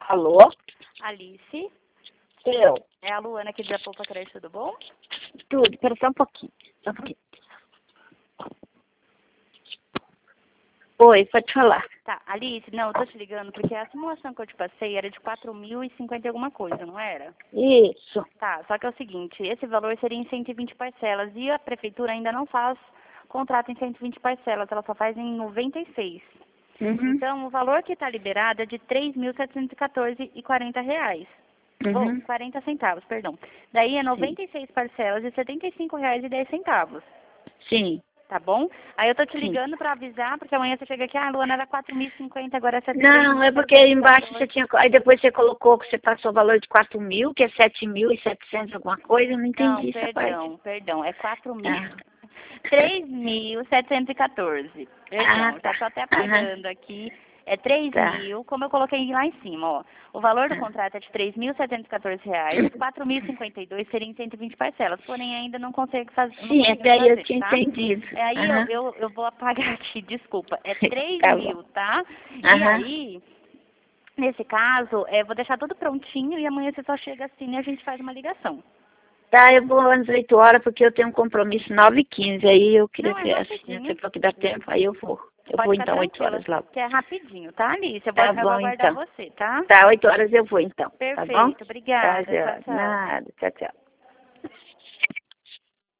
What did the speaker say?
Alô? Alice, Eu. é a Luana aqui da Poupa Creche, tudo bom? Tudo, espera só um pouquinho. Só um pouquinho. Oi, pode falar. Tá, Alice, não, eu tô te ligando porque a simulação que eu te passei era de 4.050 e alguma coisa, não era? Isso. Tá, só que é o seguinte, esse valor seria em 120 parcelas e a prefeitura ainda não faz contrato em 120 parcelas, ela só faz em 96. Uhum. Então, o valor que está liberado é de R$ 3.714,40. Ou, Uhum. 40 centavos, perdão. Daí é Sim. 96 parcelas de R$ 75,10. Sim. Tá bom? Aí eu tô te Sim. ligando pra avisar, porque amanhã você chega aqui, ah, Luana, era 4.050, agora é Não, é porque aí embaixo você 3.714. tinha... Aí depois você colocou que você passou o valor de 4.000, que é 7.700 alguma coisa. Eu não Não, entendi essa parte. perdão, é 4.000. Ah. 3.714. Ah, Perdão, já tá. tô até Aham. apagando aqui. É 3 Tá. mil, como eu coloquei lá em cima, ó. O valor do Ah. contrato é de R$ 3.714, 4.052 seriam em 120 parcelas, porém ainda não consigo fazer, não Sim, conseguimos até aí eu fazer, tinha tá? entendido. Aí Aham. eu vou apagar aqui, desculpa. É 3 Tá bom. mil, tá? E Aham. aí, nesse caso, vou deixar tudo prontinho e amanhã você só chega assim e a gente faz uma ligação. Tá, eu vou às 8 horas porque eu tenho um compromisso 9h15. Aí eu queria Não, é ver assim, você rapidinho. falou que dá tempo, aí eu vou. Eu Pode vou ficar então 8 tranquila, horas logo. que é rapidinho, tá, Alice? Tá Eu vou bom aguardar então. você, tá? Tá, 8 horas eu vou então. Tá bom? Perfeito, Tá, obrigada. Tchau, já. tchau. Nada. Tchau, tchau.